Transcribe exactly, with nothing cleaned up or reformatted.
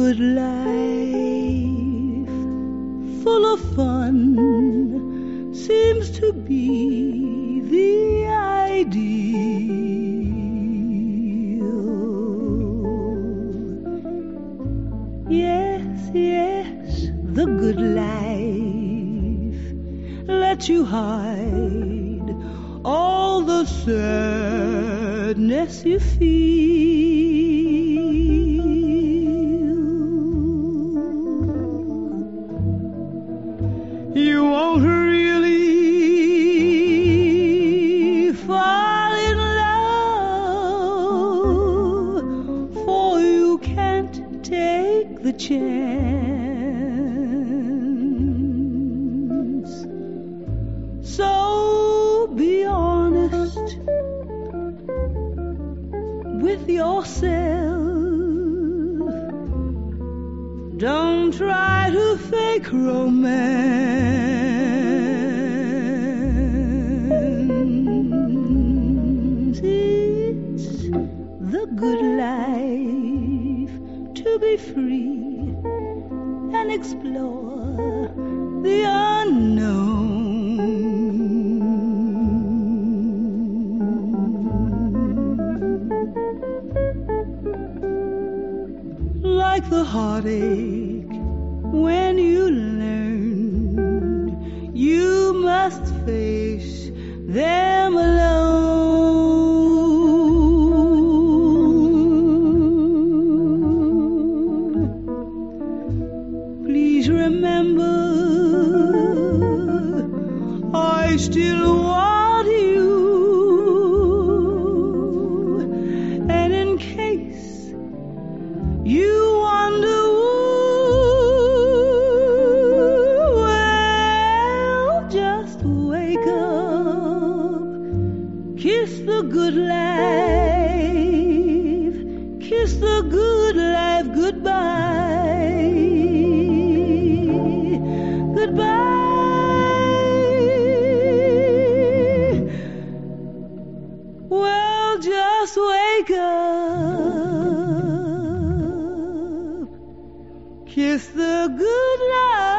good life, full of fun, seems to be the ideal. Yes, yes, the good life lets you hide all the sadness you feel. You won't really fall in love, for you can't take the chance. So be honest with yourself. Don't try to fake romance. It's the good life to be free and explore the unknown. Like the heartache when you learned you must face them alone. Please remember, I still want you, and in case you wonder, well, just wake up, kiss the good life, kiss the good life goodbye, goodbye. Well, just wake up, kiss the good life.